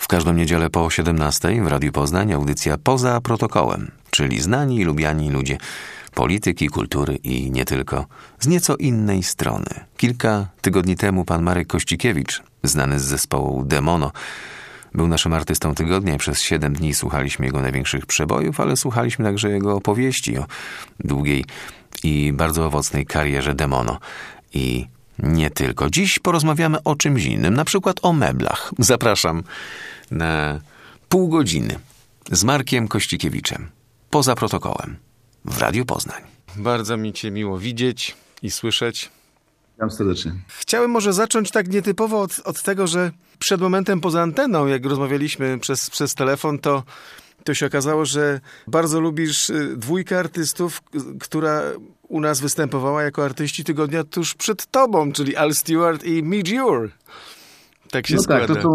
W każdą niedzielę po 17:00 w Radiu Poznań audycja Poza Protokołem, czyli znani i lubiani ludzie polityki, kultury i nie tylko, z nieco innej strony. Kilka tygodni temu pan Marek Kościkiewicz, znany z zespołu Demono, był naszym artystą tygodnia i przez 7 dni słuchaliśmy jego największych przebojów, ale słuchaliśmy także jego opowieści o długiej i bardzo owocnej karierze Demono. I nie tylko. Dziś porozmawiamy o czymś innym, na przykład o meblach. Zapraszam na pół godziny z Markiem Kościkiewiczem. Poza protokołem w Radiu Poznań. Bardzo mi cię miło widzieć i słyszeć. Witam serdecznie. Chciałem może zacząć tak nietypowo od tego, że przed momentem poza anteną, jak rozmawialiśmy przez telefon, to się okazało, że bardzo lubisz dwójkę artystów, która u nas występowała jako artyści tygodnia tuż przed tobą, czyli Al Stewart i Midge Ure. Tak się składa. Tak,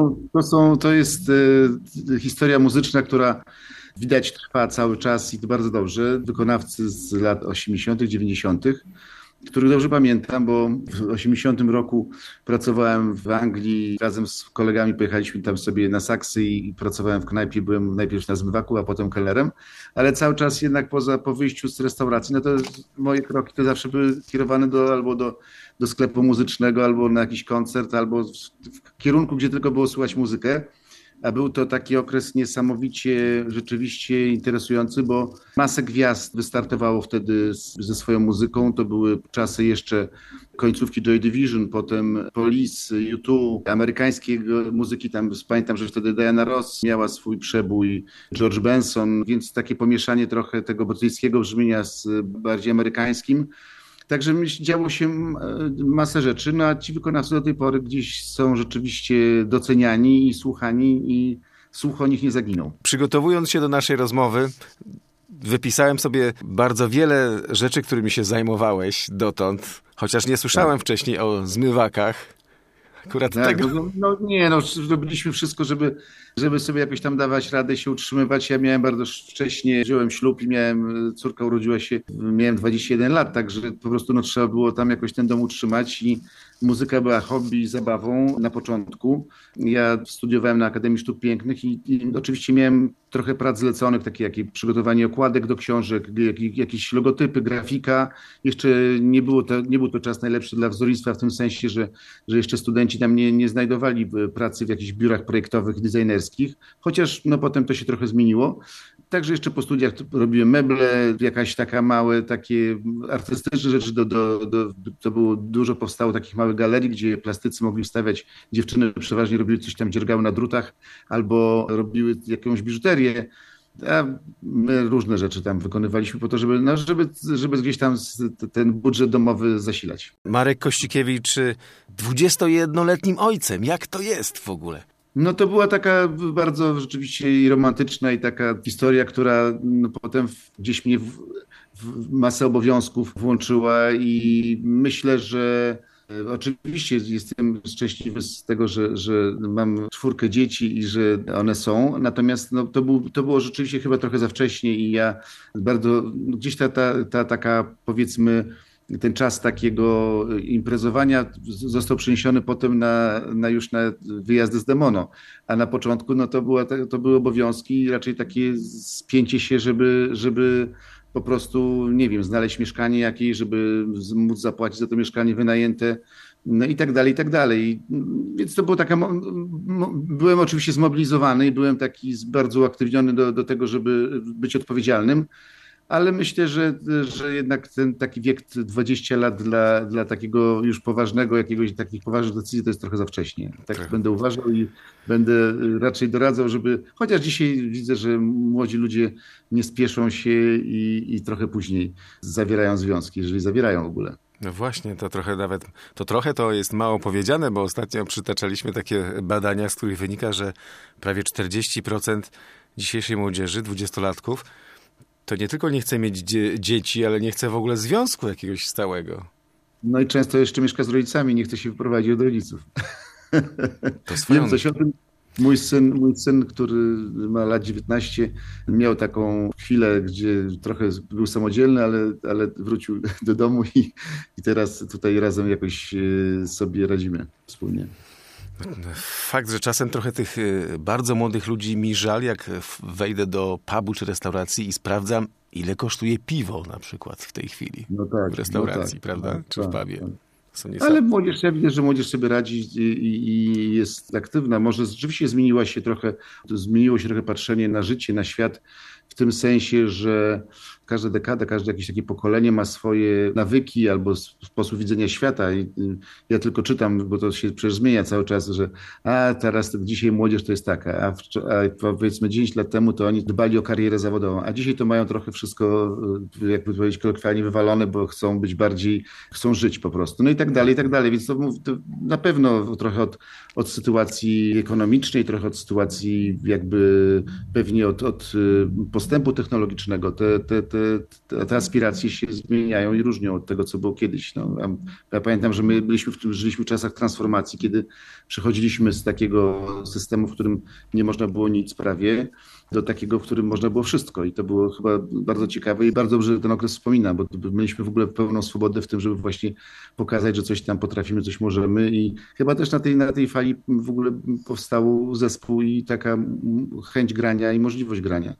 to jest historia muzyczna, która widać trwa cały czas i to bardzo dobrze. Wykonawcy z lat 80., 90., których dobrze pamiętam, bo w 80 roku pracowałem w Anglii. Razem z kolegami pojechaliśmy tam sobie na saksy i pracowałem w knajpie. Byłem najpierw na zmywaku, a potem kelnerem. Ale cały czas jednak po wyjściu z restauracji, no to moje kroki to zawsze były kierowane albo do sklepu muzycznego, albo na jakiś koncert, albo w kierunku, gdzie tylko było słychać muzykę. A był to taki okres niesamowicie rzeczywiście interesujący, bo masę gwiazd wystartowało wtedy ze swoją muzyką. To były czasy jeszcze końcówki Joy Division, potem Police, U2, amerykańskiej muzyki. Tam pamiętam, że wtedy Diana Ross miała swój przebój, George Benson, więc takie pomieszanie trochę tego brytyjskiego brzmienia z bardziej amerykańskim. Także działo się masę rzeczy, no a ci wykonawcy do tej pory gdzieś są rzeczywiście doceniani i słuchani i słuch o nich nie zaginął. Przygotowując się do naszej rozmowy, wypisałem sobie bardzo wiele rzeczy, którymi się zajmowałeś dotąd, chociaż nie słyszałem wcześniej o zmywakach. Akurat tak, tego... robiliśmy wszystko, żeby sobie jakoś tam dawać radę się utrzymywać. Ja miałem bardzo wcześnie, wziąłem ślub i córka urodziła się, miałem 21 lat, także po prostu trzeba było tam jakoś ten dom utrzymać i muzyka była hobby, zabawą na początku. Ja studiowałem na Akademii Sztuk Pięknych i oczywiście miałem trochę prac zleconych, takie jak przygotowanie okładek do książek, jakieś logotypy, grafika. Jeszcze nie był to czas najlepszy dla wzornictwa w tym sensie, że jeszcze studenci tam nie znajdowali pracy w jakichś biurach projektowych, designerskich, chociaż potem to się trochę zmieniło. Także jeszcze po studiach robiłem meble, jakaś taka małe, takie artystyczne rzeczy, to było dużo powstało takich małych galerii, gdzie plastycy mogli wstawiać, dziewczyny przeważnie robiły coś tam, dziergały na drutach albo robiły jakąś biżuterię. A my różne rzeczy tam wykonywaliśmy po to, żeby gdzieś tam ten budżet domowy zasilać. Marek Kościkiewicz 21-letnim ojcem. Jak to jest w ogóle? No to była taka bardzo rzeczywiście i romantyczna i taka historia, która potem gdzieś mnie w masę obowiązków włączyła i myślę, że oczywiście jestem szczęśliwy z tego, że mam 4 dzieci i że one są, natomiast to było rzeczywiście chyba trochę za wcześnie i ja bardzo, gdzieś ta taka powiedzmy ten czas takiego imprezowania został przeniesiony potem na wyjazdy z Demono, a na początku to były obowiązki, raczej takie spięcie się, żeby po prostu, nie wiem, znaleźć mieszkanie jakieś, żeby móc zapłacić za to mieszkanie wynajęte, i tak dalej, i tak dalej. Więc to było byłem oczywiście zmobilizowany i byłem taki bardzo uaktywniony do tego, żeby być odpowiedzialnym, ale myślę, że jednak ten taki wiek 20 lat dla takiego już poważnego, takich poważnych decyzji to jest trochę za wcześnie. Tak będę uważał i będę raczej doradzał, chociaż dzisiaj widzę, że młodzi ludzie nie spieszą się i trochę później zawierają związki, jeżeli zawierają w ogóle. No właśnie, to jest mało powiedziane, bo ostatnio przytaczaliśmy takie badania, z których wynika, że prawie 40% dzisiejszej młodzieży, 20-latków, to nie tylko nie chce mieć dzieci, ale nie chce w ogóle związku jakiegoś stałego. No i często jeszcze mieszka z rodzicami, nie chce się wyprowadzić od rodziców. To wiem coś o tym. Mój syn, który ma lat 19, miał taką chwilę, gdzie trochę był samodzielny, ale wrócił do domu i teraz tutaj razem jakoś sobie radzimy wspólnie. Fakt, że czasem trochę tych bardzo młodych ludzi mi żal, jak wejdę do pubu czy restauracji i sprawdzam, ile kosztuje piwo na przykład w tej chwili. No tak, w restauracji, tak, prawda? tak, czy w tak, pubie. tak. Ale młodzież, ja widzę, że młodzież sobie radzi i jest aktywna. Może rzeczywiście zmieniło się trochę patrzenie na życie, na świat, w tym sensie, że każda dekada, każde jakieś takie pokolenie ma swoje nawyki albo sposób widzenia świata. I ja tylko czytam, bo to się przecież zmienia cały czas, że dzisiaj młodzież to jest taka, a powiedzmy 10 lat temu to oni dbali o karierę zawodową, a dzisiaj to mają trochę wszystko, jakby powiedzieć kolokwialnie, wywalone, bo chcą żyć po prostu. No i tak dalej, i tak dalej. Więc to na pewno trochę od sytuacji ekonomicznej, trochę od sytuacji jakby pewnie od postępu technologicznego. Te aspiracje się zmieniają i różnią od tego, co było kiedyś. No, ja pamiętam, że my żyliśmy w czasach transformacji, kiedy przechodziliśmy z takiego systemu, w którym nie można było nic prawie, do takiego, w którym można było wszystko. I to było chyba bardzo ciekawe i bardzo dobrze ten okres wspominam, bo mieliśmy w ogóle pełną swobodę w tym, żeby właśnie pokazać, że coś tam potrafimy, coś możemy i chyba też na tej fali w ogóle powstał zespół i taka chęć grania i możliwość grania.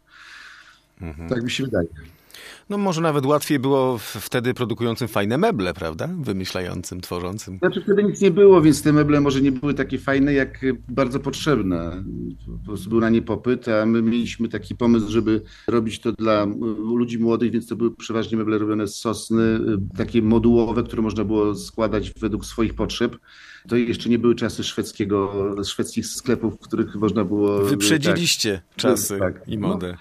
Tak mi się wydaje. No może nawet łatwiej było wtedy produkującym fajne meble, prawda? Wymyślającym, tworzącym. Znaczy wtedy nic nie było, więc te meble może nie były takie fajne, jak bardzo potrzebne. Po prostu był na nie popyt, a my mieliśmy taki pomysł, żeby robić to dla ludzi młodych, więc to były przeważnie meble robione z sosny, takie modułowe, które można było składać według swoich potrzeb. To jeszcze nie były czasy szwedzkich sklepów, w których można było... Wyprzedziliście czasy i modę.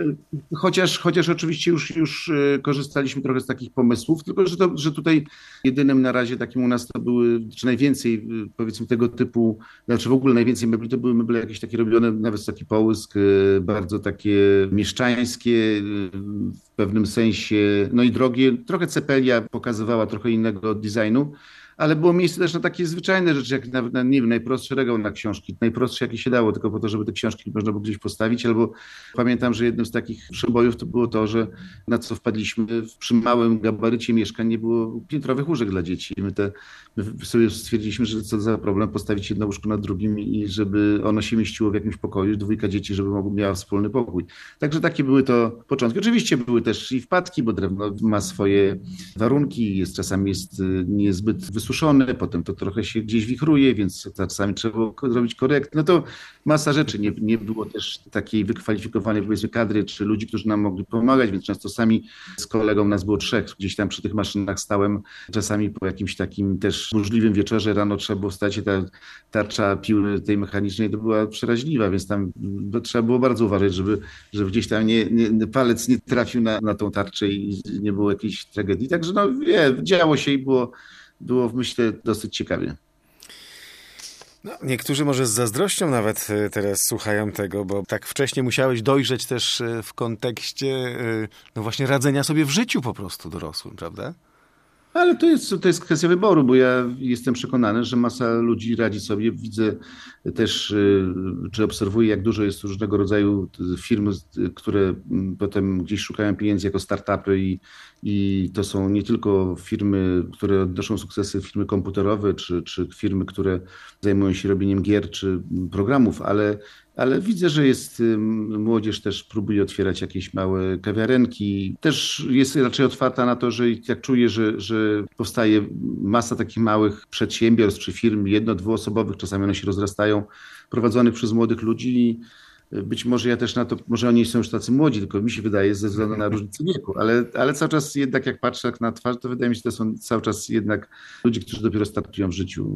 Chociaż oczywiście już korzystaliśmy trochę z takich pomysłów, tylko że tutaj jedynym na razie takim u nas to były, czy najwięcej powiedzmy tego typu, znaczy w ogóle najwięcej mebli to były meble jakieś takie robione na wysoki połysk, bardzo takie mieszczańskie w pewnym sensie, no i drogie. Trochę Cepelia pokazywała trochę innego designu, ale było miejsce też na takie zwyczajne rzeczy, jak nie wiem, najprostszy regał na książki, najprostszy jaki się dało, tylko po to, żeby te książki można było gdzieś postawić, albo pamiętam, że jednym z takich przebojów to było to, że na co wpadliśmy, przy małym gabarycie mieszkań nie było piętrowych łóżek dla dzieci. My sobie stwierdziliśmy, że co za problem postawić jedno łóżko na drugim i żeby ono się mieściło w jakimś pokoju, 2 dzieci, żeby miała wspólny pokój. Także takie były to początki. Oczywiście były też i wpadki, bo drewno ma swoje warunki, czasami jest niezbyt wysuszone, potem to trochę się gdzieś wichruje, więc czasami trzeba było zrobić korektę. No to masa rzeczy. Nie było też takiej wykwalifikowanej, powiedzmy, kadry czy ludzi, którzy nam mogli pomagać, więc często sami z kolegą nas było 3. Gdzieś tam przy tych maszynach stałem. Czasami po jakimś takim też burzliwym wieczorze rano trzeba było wstać i ta tarcza piły tej mechanicznej to była przeraźliwa, więc tam trzeba było bardzo uważać, żeby gdzieś tam palec nie trafił na tą tarczę i nie było jakiejś tragedii. Także działo się i było myślę dosyć ciekawie. No, niektórzy może z zazdrością nawet teraz słuchają tego, bo tak wcześnie musiałeś dojrzeć też w kontekście no właśnie radzenia sobie w życiu po prostu dorosłym, prawda? Ale to jest kwestia wyboru, bo ja jestem przekonany, że masa ludzi radzi sobie. Widzę też, czy obserwuję, jak dużo jest różnego rodzaju firm, które potem gdzieś szukają pieniędzy jako startupy i to są nie tylko firmy, które odnoszą sukcesy, firmy komputerowe, czy firmy, które zajmują się robieniem gier czy programów, ale widzę, że młodzież też próbuje otwierać jakieś małe kawiarenki. Też jest raczej otwarta na to, że jak czuję, że powstaje masa takich małych przedsiębiorstw czy firm 1-, 2-osobowych, czasami one się rozrastają, prowadzonych przez młodych ludzi. Być może ja też na to, może oni są już tacy młodzi, tylko mi się wydaje ze względu na różnicę wieku, ale cały czas jednak jak patrzę na twarz, to wydaje mi się, że to są cały czas jednak ludzie, którzy dopiero startują w życiu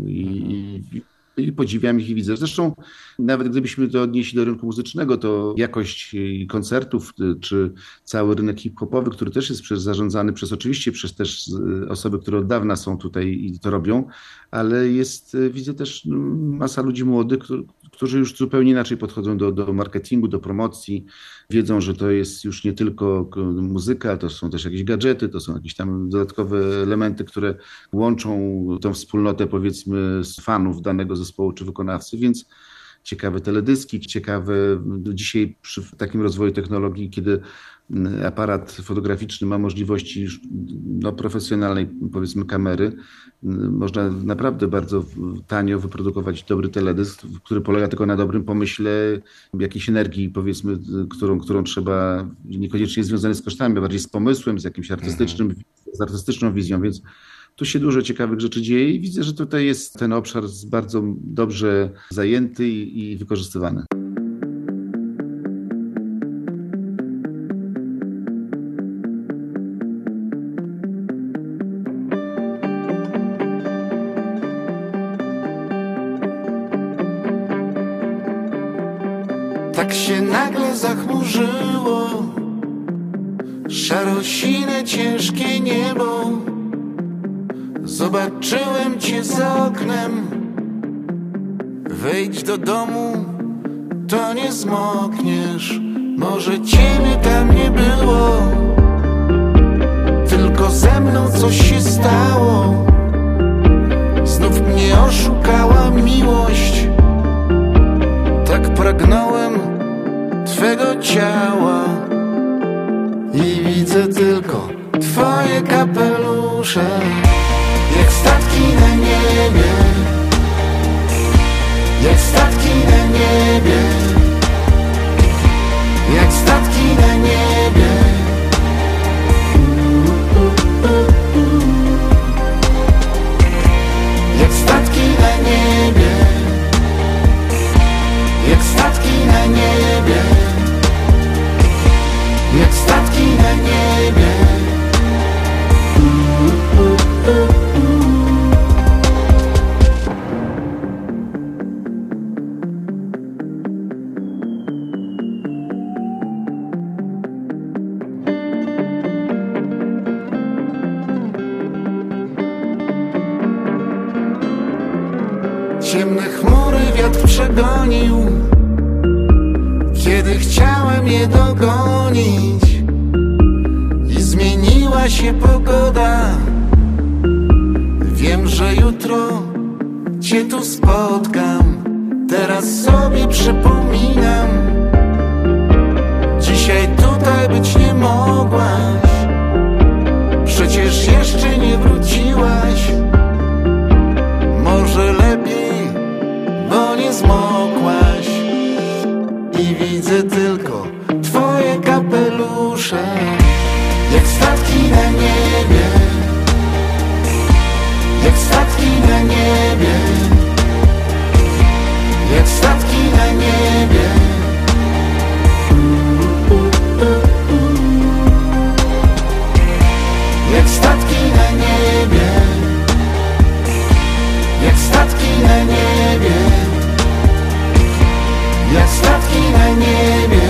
i podziwiam ich i widzę. Zresztą nawet gdybyśmy to odnieśli do rynku muzycznego, to jakość koncertów, czy cały rynek hip-hopowy, który też jest zarządzany oczywiście przez też osoby, które od dawna są tutaj i to robią, ale widzę też masa ludzi młodych, którzy już zupełnie inaczej podchodzą do marketingu, do promocji. Wiedzą, że to jest już nie tylko muzyka, to są też jakieś gadżety, to są jakieś tam dodatkowe elementy, które łączą tą wspólnotę, powiedzmy, z fanów danego zespołu czy wykonawcy, więc ciekawe teledyski, ciekawe dzisiaj przy takim rozwoju technologii, kiedy aparat fotograficzny ma możliwości już profesjonalnej, powiedzmy, kamery, można naprawdę bardzo tanio wyprodukować dobry teledysk, który polega tylko na dobrym pomyśle, jakiejś energii, powiedzmy, którą trzeba, niekoniecznie związane z kosztami, a bardziej z pomysłem, z jakimś z artystyczną wizją, więc tu się dużo ciekawych rzeczy dzieje i widzę, że tutaj jest ten obszar bardzo dobrze zajęty i wykorzystywany. Tak się nagle zachmurzyło, szarosine, ciężkie niebo. Zobaczyłem cię za oknem. Wejdź do domu, to nie zmokniesz. Może ciebie tam nie było, tylko ze mną coś się stało. Znów mnie oszukała miłość. Tak pragnąłem twego ciała i widzę tylko twoje kapelusze, jak statki na niebie, jak statki na niebie, jak statki na niebie. Jak statki na niebie, jak statki na niebie, jak statki na niebie. Ciemne chmury wiatr przegonił, kiedy chciałem je dogonić. I zmieniła się pogoda. Wiem, że jutro cię tu spotkam. Teraz sobie przypominam, dzisiaj tutaj być nie mogłaś. Przecież jeszcze nie wróciłaś. Może lepiej, bo nie zmokłaś. I widzę tylko twoje kapelusze, jak statki na niebie, jak statki na niebie, jak statki na niebie. Jak statki na niebie, jak statki na niebie, jak statki na niebie.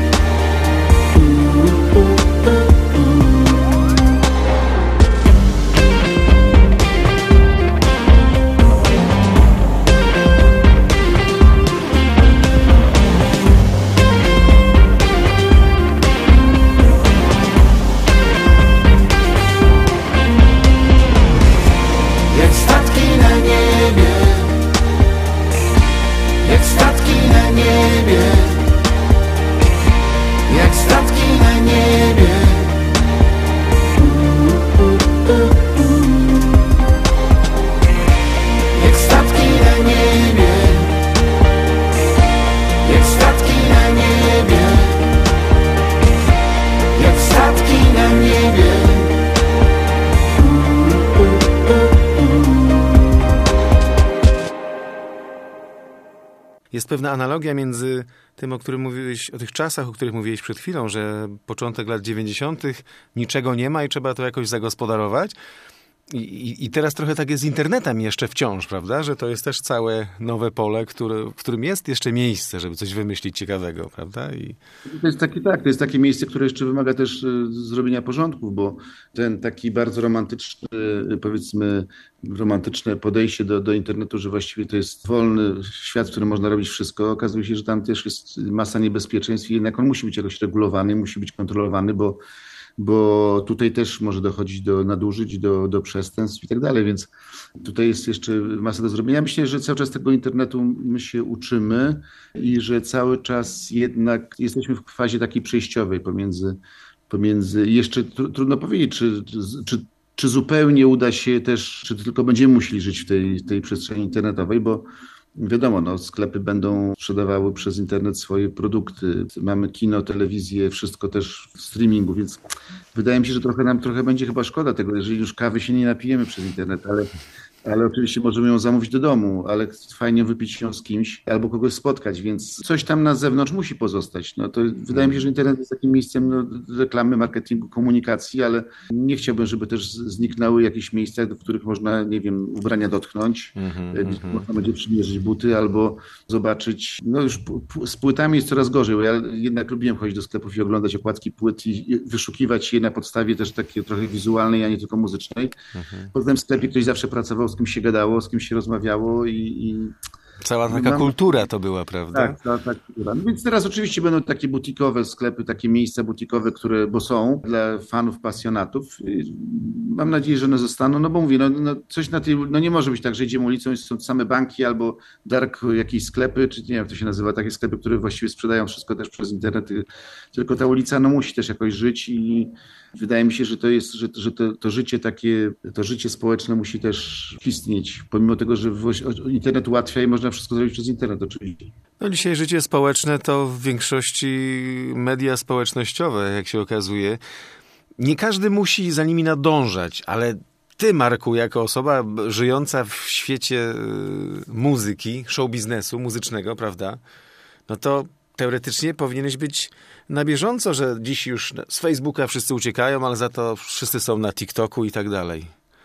Jak statki na niebie, jak statki na niebie, jak statki na niebie. Jak statki na niebie, jak statki na niebie, jak statki na niebie. Jest pewna analogia między tym, o którym mówiłeś, o tych czasach, o których mówiłeś przed chwilą, że początek lat 90. niczego nie ma i trzeba to jakoś zagospodarować. I teraz trochę tak jest z internetem jeszcze wciąż, prawda? Że to jest też całe nowe pole, w którym jest jeszcze miejsce, żeby coś wymyślić ciekawego, prawda? To jest takie miejsce, które jeszcze wymaga też zrobienia porządków, bo ten taki bardzo romantyczny, powiedzmy, romantyczne podejście do internetu, że właściwie to jest wolny świat, w którym można robić wszystko. Okazuje się, że tam też jest masa niebezpieczeństw i jednak on musi być jakoś regulowany, musi być kontrolowany, bo bo tutaj też może dochodzić do nadużyć, do przestępstw i tak dalej, więc tutaj jest jeszcze masa do zrobienia. Myślę, że cały czas tego internetu my się uczymy i że cały czas jednak jesteśmy w fazie takiej przejściowej pomiędzy jeszcze trudno powiedzieć, czy zupełnie uda się też, czy tylko będziemy musieli żyć w tej przestrzeni internetowej, bo wiadomo, no, sklepy będą sprzedawały przez internet swoje produkty. Mamy kino, telewizję, wszystko też w streamingu, więc wydaje mi się, że trochę będzie chyba szkoda tego, jeżeli już kawy się nie napijemy przez internet, ale oczywiście możemy ją zamówić do domu, ale fajnie wypić ją z kimś albo kogoś spotkać, więc coś tam na zewnątrz musi pozostać. No to wydaje mi się, że internet jest takim miejscem reklamy, marketingu, komunikacji, ale nie chciałbym, żeby też zniknęły jakieś miejsca, do których można, nie wiem, ubrania dotknąć, można będzie przymierzyć buty albo zobaczyć. No już z płytami jest coraz gorzej, bo ja jednak lubiłem chodzić do sklepów i oglądać okładki płyt i wyszukiwać je na podstawie też takiej trochę wizualnej, a nie tylko muzycznej. Potem w sklepie ktoś zawsze pracował, z kim się gadało, z kim się rozmawiało i cała taka kultura to była, prawda? Tak, cała kultura. No więc teraz oczywiście będą takie butikowe sklepy, takie miejsca butikowe, bo są dla fanów, pasjonatów. Mam nadzieję, że one zostaną, no bo mówię, coś na tej, nie może być tak, że idziemy ulicą i są same banki albo dark jakieś sklepy, czy nie wiem, jak to się nazywa, takie sklepy, które właściwie sprzedają wszystko też przez internet, tylko ta ulica musi też jakoś żyć i wydaje mi się, że to życie takie, to życie społeczne musi też istnieć, pomimo tego, że internet ułatwia i można wszystko zrobić przez internet oczywiście. No dzisiaj życie społeczne to w większości media społecznościowe, jak się okazuje. Nie każdy musi za nimi nadążać, ale ty, Marku, jako osoba żyjąca w świecie muzyki, show biznesu muzycznego, prawda? No to teoretycznie powinieneś być na bieżąco, że dziś już z Facebooka wszyscy uciekają, ale za to wszyscy są na TikToku i tak dalej.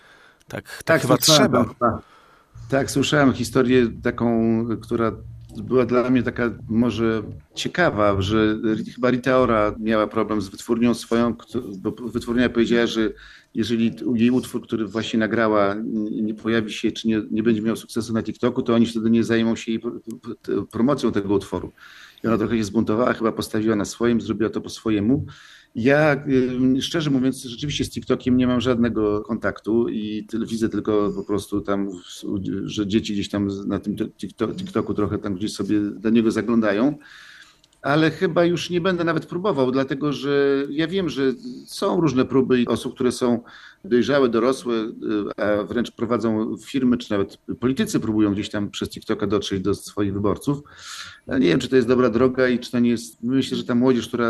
Tak chyba trzeba. Tak, słyszałem historię taką, która była dla mnie taka może ciekawa, że chyba Rita Ora miała problem z wytwórnią swoją, bo wytwórnia powiedziała, że jeżeli jej utwór, który właśnie nagrała, nie pojawi się, czy nie będzie miał sukcesu na TikToku, to oni wtedy nie zajmą się jej promocją tego utworu. I ona trochę się zbuntowała, chyba postawiła na swoim, zrobiła to po swojemu. Ja, szczerze mówiąc, rzeczywiście z TikTokiem nie mam żadnego kontaktu i widzę tylko po prostu tam, że dzieci gdzieś tam na tym TikToku trochę tam gdzieś sobie do niego zaglądają, ale chyba już nie będę nawet próbował, dlatego że ja wiem, że są różne próby osób, które są dojrzałe, dorosłe, a wręcz prowadzą firmy, czy nawet politycy próbują gdzieś tam przez TikToka dotrzeć do swoich wyborców. Ja nie wiem, czy to jest dobra droga i czy to nie jest... Myślę, że ta młodzież, która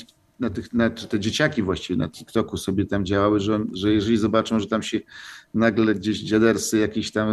czy te dzieciaki właściwie na TikToku sobie tam działały, że jeżeli zobaczą, że tam się nagle gdzieś dziadersy jakieś tam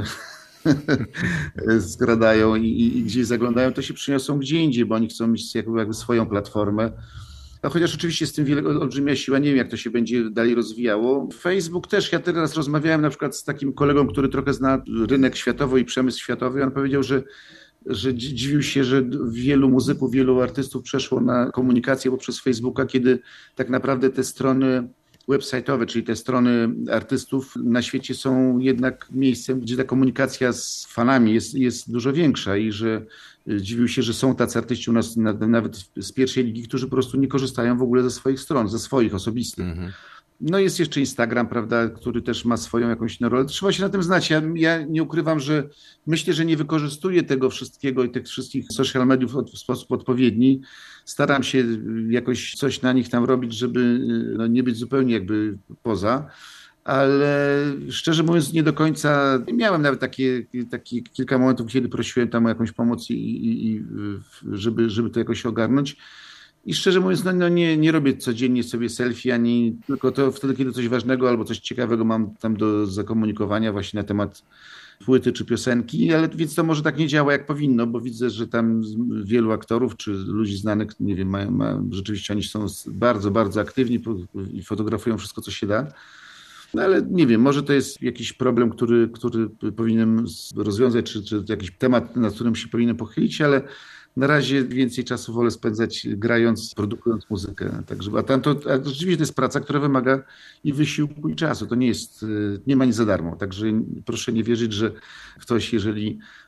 skradają i gdzieś zaglądają, to się przyniosą gdzie indziej, bo oni chcą mieć jakby swoją platformę. A chociaż oczywiście jest z tym olbrzymia siła, nie wiem, jak to się będzie dalej rozwijało. Facebook też, ja teraz rozmawiałem na przykład z takim kolegą, który trochę zna rynek światowy i przemysł światowy, on powiedział, że dziwił się, że wielu muzyków, wielu artystów przeszło na komunikację poprzez Facebooka, kiedy tak naprawdę te strony website'owe, czyli te strony artystów na świecie są jednak miejscem, gdzie ta komunikacja z fanami jest dużo większa i że dziwił się, że są tacy artyści u nas nawet z pierwszej ligi, którzy po prostu nie korzystają w ogóle ze swoich stron, ze swoich osobistych. No jest jeszcze Instagram, prawda, który też ma swoją jakąś rolę. Trzeba się na tym znać. Ja nie ukrywam, że myślę, że nie wykorzystuję tego wszystkiego i tych wszystkich social mediów w sposób odpowiedni. Staram się jakoś coś na nich tam robić, żeby nie być zupełnie jakby poza. Ale szczerze mówiąc nie do końca, miałem nawet takie kilka momentów, kiedy prosiłem tam o jakąś pomoc i żeby to jakoś ogarnąć. I szczerze mówiąc, nie robię codziennie sobie selfie, ani tylko to wtedy, kiedy coś ważnego albo coś ciekawego mam tam do zakomunikowania właśnie na temat płyty czy piosenki, ale więc to może tak nie działa jak powinno, bo widzę, że tam wielu aktorów czy ludzi znanych, nie wiem, rzeczywiście oni są bardzo, bardzo aktywni i fotografują wszystko, co się da. No ale nie wiem, może to jest jakiś problem, który powinienem rozwiązać, czy jakiś temat, nad którym się powinienem pochylić, ale na razie więcej czasu wolę spędzać grając, produkując muzykę. Także, a rzeczywiście to jest praca, która wymaga i wysiłku, i czasu. To nie ma nic za darmo. Także proszę nie wierzyć, że ktoś, jeżeli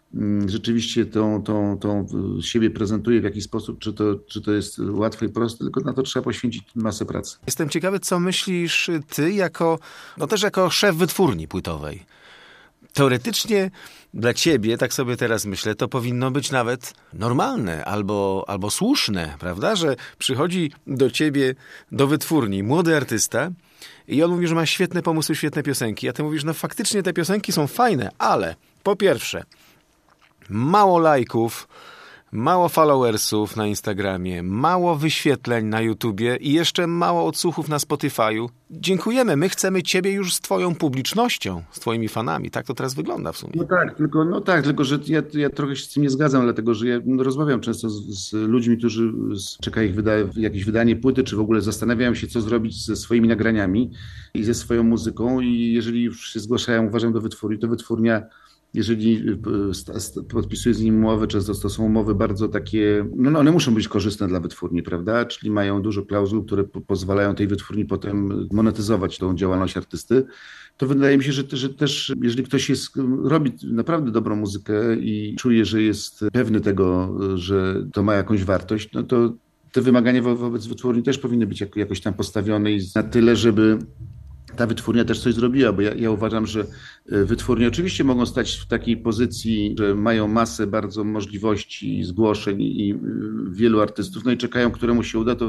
rzeczywiście tą siebie prezentuje w jakiś sposób, czy to jest łatwe i proste, tylko na to trzeba poświęcić masę pracy. Jestem ciekawy, co myślisz ty też jako szef wytwórni płytowej. Teoretycznie dla ciebie, tak sobie teraz myślę, to powinno być nawet normalne albo słuszne, prawda? Że przychodzi do ciebie, do wytwórni młody artysta i on mówi, że ma świetne pomysły, świetne piosenki, a ty mówisz, no faktycznie te piosenki są fajne, ale po pierwsze, mało lajków, mało followersów na Instagramie, mało wyświetleń na YouTubie i jeszcze mało odsłuchów na Spotify'u. Dziękujemy, my chcemy ciebie już z twoją publicznością, z twoimi fanami. Tak to teraz wygląda w sumie. Tylko że ja trochę się z tym nie zgadzam, dlatego że ja rozmawiam często z ludźmi, którzy czekają jakieś wydanie płyty, czy w ogóle zastanawiają się, co zrobić ze swoimi nagraniami i ze swoją muzyką i jeżeli już się zgłaszają, uważam, do wytwórni, to wytwórnia, jeżeli podpisuje z nim umowy, często to są umowy bardzo takie, no one muszą być korzystne dla wytwórni, prawda? Czyli mają dużo klauzul, które pozwalają tej wytwórni potem monetyzować tą działalność artysty. To wydaje mi się, że też jeżeli ktoś robi naprawdę dobrą muzykę i czuje, że jest pewny tego, że to ma jakąś wartość, no to te wymagania wobec wytwórni też powinny być jakoś tam postawione i na tyle, żeby ta wytwórnia też coś zrobiła, bo ja uważam, że wytwórnie oczywiście mogą stać w takiej pozycji, że mają masę bardzo możliwości, zgłoszeń i wielu artystów, no i czekają, któremu się uda,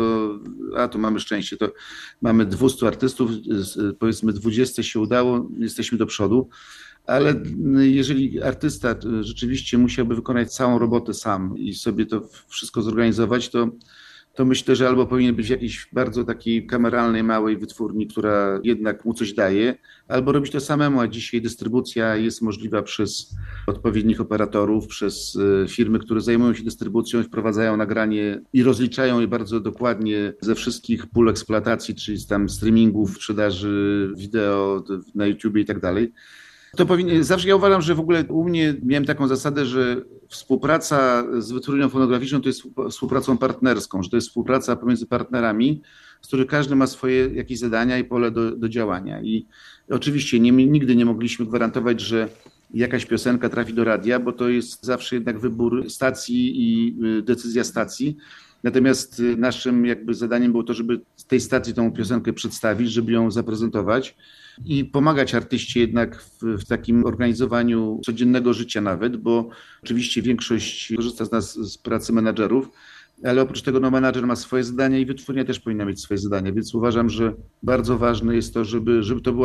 to mamy szczęście, to mamy 200 artystów, powiedzmy 20 się udało, jesteśmy do przodu. Ale jeżeli artysta rzeczywiście musiałby wykonać całą robotę sam i sobie to wszystko zorganizować, to myślę, że albo powinien być w jakiejś bardzo takiej kameralnej, małej wytwórni, która jednak mu coś daje, albo robić to samemu, a dzisiaj dystrybucja jest możliwa przez odpowiednich operatorów, przez firmy, które zajmują się dystrybucją, wprowadzają nagranie i rozliczają je bardzo dokładnie ze wszystkich pól eksploatacji, czyli tam streamingów, sprzedaży wideo na YouTubie i tak dalej. Zawsze ja uważam, że w ogóle u mnie miałem taką zasadę, że współpraca z wytwórnią fonograficzną to jest współpracą partnerską, że to jest współpraca pomiędzy partnerami, z których każdy ma swoje jakieś zadania i pole do działania. I oczywiście nigdy nie mogliśmy gwarantować, że jakaś piosenka trafi do radia, bo to jest zawsze jednak wybór stacji i decyzja stacji. Natomiast naszym jakby zadaniem było to, żeby z tej stacji tą piosenkę przedstawić, żeby ją zaprezentować i pomagać artyście jednak w takim organizowaniu codziennego życia nawet, bo oczywiście większość korzysta z nas z pracy menadżerów, ale oprócz tego menadżer ma swoje zadania i wytwórnia też powinna mieć swoje zadania, więc uważam, że bardzo ważne jest to, żeby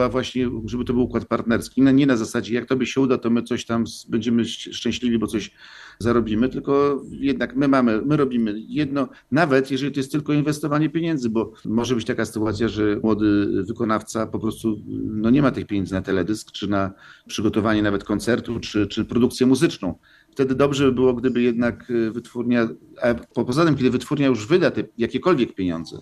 to był układ partnerski. Nie na zasadzie, jak tobie się uda, to my coś tam będziemy szczęśliwi, bo coś zarobimy, tylko jednak my robimy jedno, nawet jeżeli to jest tylko inwestowanie pieniędzy, bo może być taka sytuacja, że młody wykonawca po prostu nie ma tych pieniędzy na teledysk, czy na przygotowanie nawet koncertu, czy produkcję muzyczną. Wtedy dobrze by było, gdyby jednak wytwórnia, a poza tym, kiedy wytwórnia już wyda te jakiekolwiek pieniądze,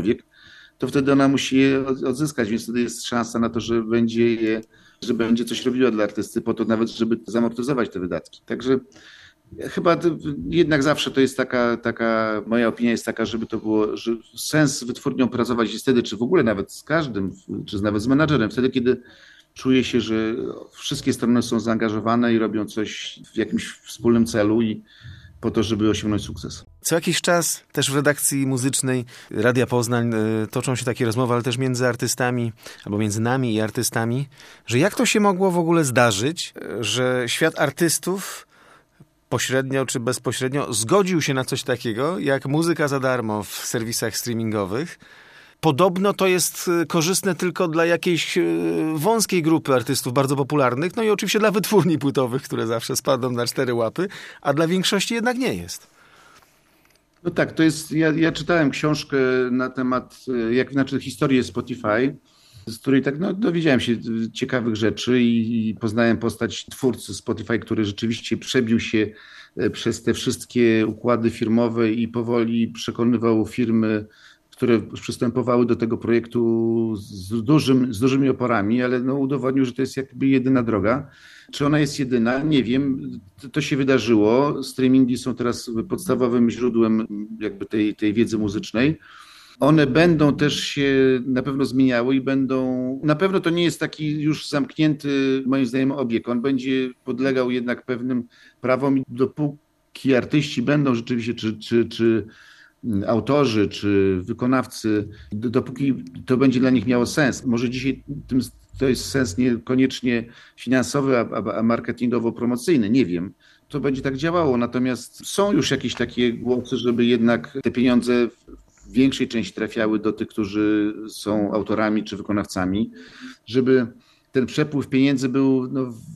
to wtedy ona musi je odzyskać, więc wtedy jest szansa na to, że będzie coś robiła dla artysty po to nawet, żeby zamortyzować te wydatki. Także chyba jednak zawsze to jest taka moja opinia jest taka, żeby to było, że sens z wytwórnią pracować jest wtedy, czy w ogóle nawet z każdym, czy nawet z menadżerem, wtedy, kiedy czuje się, że wszystkie strony są zaangażowane i robią coś w jakimś wspólnym celu i po to, żeby osiągnąć sukces. Co jakiś czas też w redakcji muzycznej Radia Poznań toczą się takie rozmowy, ale też między artystami, albo między nami i artystami, że jak to się mogło w ogóle zdarzyć, że świat artystów pośrednio czy bezpośrednio zgodził się na coś takiego, jak muzyka za darmo w serwisach streamingowych. Podobno to jest korzystne tylko dla jakiejś wąskiej grupy artystów bardzo popularnych, no i oczywiście dla wytwórni płytowych, które zawsze spadną na 4 łapy, a dla większości jednak nie jest. No tak, to jest, ja czytałem książkę na temat, historię Spotify, z której tak dowiedziałem się ciekawych rzeczy i poznałem postać twórcy Spotify, który rzeczywiście przebił się przez te wszystkie układy firmowe i powoli przekonywał firmy, które przystępowały do tego projektu z dużymi oporami, ale udowodnił, że to jest jakby jedyna droga. Czy ona jest jedyna? Nie wiem. To się wydarzyło. Streamingi są teraz podstawowym źródłem jakby tej wiedzy muzycznej. One będą też się na pewno zmieniały i na pewno to nie jest taki już zamknięty, moim zdaniem, obieg. On będzie podlegał jednak pewnym prawom i dopóki artyści będą rzeczywiście, czy autorzy, czy wykonawcy, dopóki to będzie dla nich miało sens. Może dzisiaj to jest sens niekoniecznie finansowy, a marketingowo-promocyjny, nie wiem. To będzie tak działało, natomiast są już jakieś takie głosy, żeby jednak te pieniądze w większej części trafiały do tych, którzy są autorami czy wykonawcami, żeby ten przepływ pieniędzy był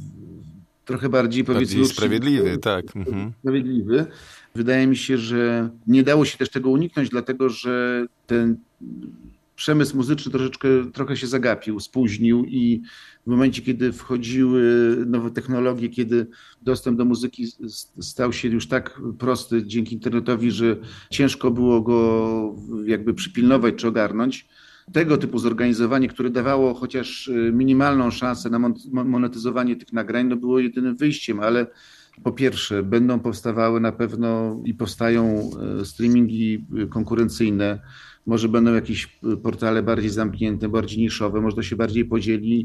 trochę bardziej, powiedzmy, sprawiedliwy, tak. Sprawiedliwy. Wydaje mi się, że nie dało się też tego uniknąć, dlatego że ten przemysł muzyczny trochę się zagapił, spóźnił i w momencie, kiedy wchodziły nowe technologie, kiedy dostęp do muzyki stał się już tak prosty dzięki internetowi, że ciężko było go jakby przypilnować czy ogarnąć, tego typu zorganizowanie, które dawało chociaż minimalną szansę na monetyzowanie tych nagrań, było jedynym wyjściem, ale po pierwsze będą powstawały na pewno i powstają streamingi konkurencyjne, może będą jakieś portale bardziej zamknięte, bardziej niszowe, może to się bardziej podzieli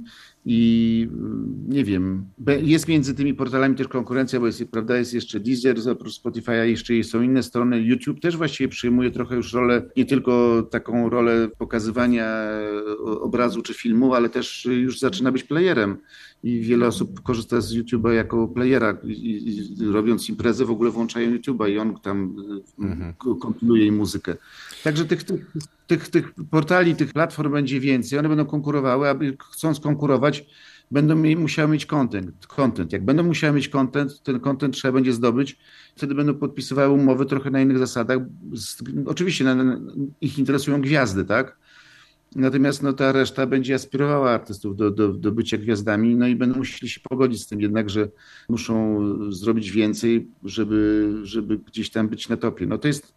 i nie wiem, jest między tymi portalami też konkurencja, bo jest jeszcze Deezer, oprócz Spotify'a jeszcze są inne strony. YouTube też właściwie przyjmuje trochę już rolę, nie tylko taką rolę pokazywania obrazu czy filmu, ale też już zaczyna być playerem i wiele osób korzysta z YouTube'a jako playera i robiąc imprezę w ogóle włączają YouTube'a i on tam kompiluje im muzykę. Także tych portali, tych platform będzie więcej, one będą konkurowały, a chcąc konkurować, będą musiały mieć content. Jak będą musiały mieć content, ten content trzeba będzie zdobyć, wtedy będą podpisywały umowy trochę na innych zasadach. Oczywiście ich interesują gwiazdy, tak? Natomiast ta reszta będzie aspirowała artystów do bycia gwiazdami, i będą musieli się pogodzić z tym jednak, że muszą zrobić więcej, żeby gdzieś tam być na topie.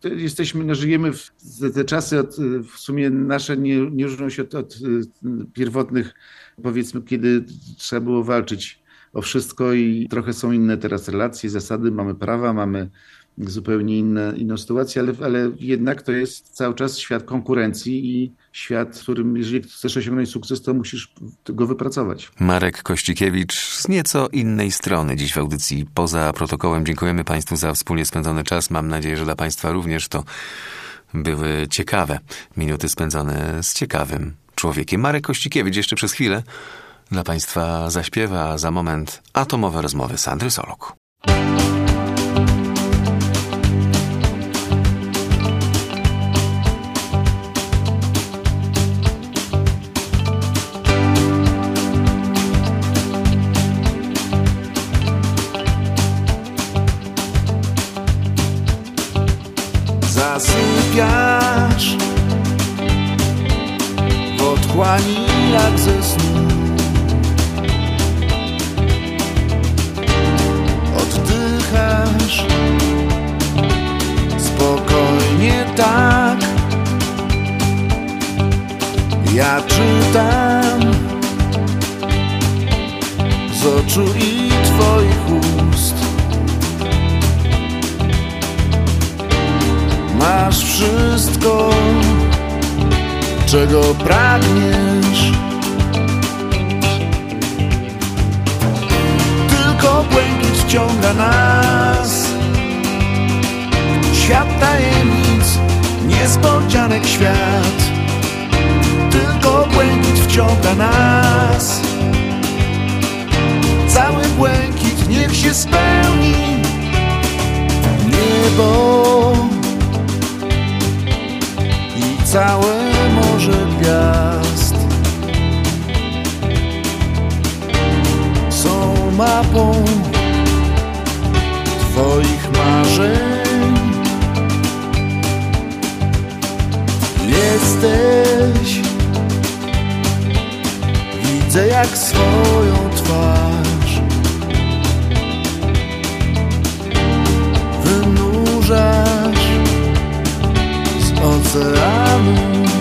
Żyjemy te czasy, w sumie nasze nie różnią się od pierwotnych, powiedzmy, kiedy trzeba było walczyć o wszystko i trochę są inne teraz relacje, zasady, mamy prawa, mamy zupełnie inną sytuację, ale jednak to jest cały czas świat konkurencji i świat, w którym jeżeli chcesz osiągnąć sukces, to musisz go wypracować. Marek Kościkiewicz z nieco innej strony dziś w audycji Poza Protokołem. Dziękujemy Państwu za wspólnie spędzony czas. Mam nadzieję, że dla Państwa również to były ciekawe minuty spędzone z ciekawym człowiekiem. Marek Kościkiewicz jeszcze przez chwilę dla Państwa zaśpiewa, a za moment atomowe rozmowy Sandry Solok. Zasypiasz w otchłani jak ze snu. Oddychasz spokojnie tak. Ja czytam z oczu i twoich ust. Masz wszystko, czego pragniesz. Tylko błękit wciąga nas. Świat tajemnic, niespodzianek świat. Tylko błękit wciąga nas. Cały błękit niech się spełni. Niebo i całe morze gwiazd są mapą twoich marzeń. Jesteś, widzę jak swoją twarz wynurzasz z oceanu.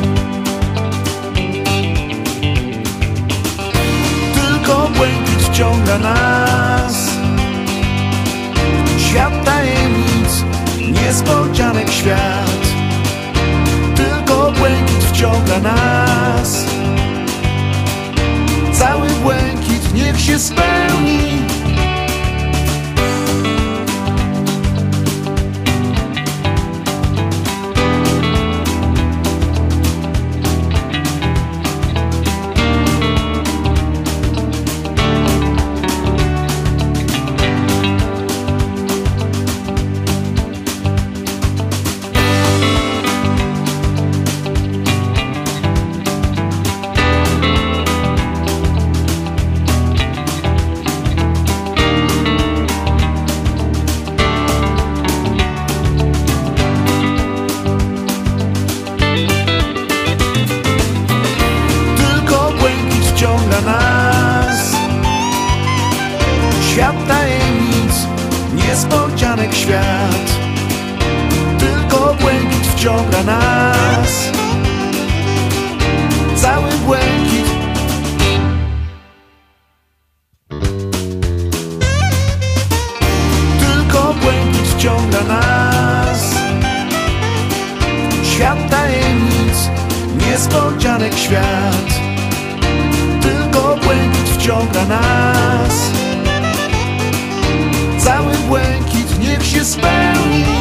Tylko błękit wciąga nas. Świat tajemnic, niespodzianek świat. Tylko błękit wciąga nas. Cały błękit niech się spełni. Wciąga nas. Świat tajemnic, niespodzianek świat. Tylko błękit wciąga nas. Cały błękit. Tylko błękit wciąga nas. Świat tajemnic, niespodzianek świat. Tylko błękit wciąga nas. Cały błękit niech się spełni.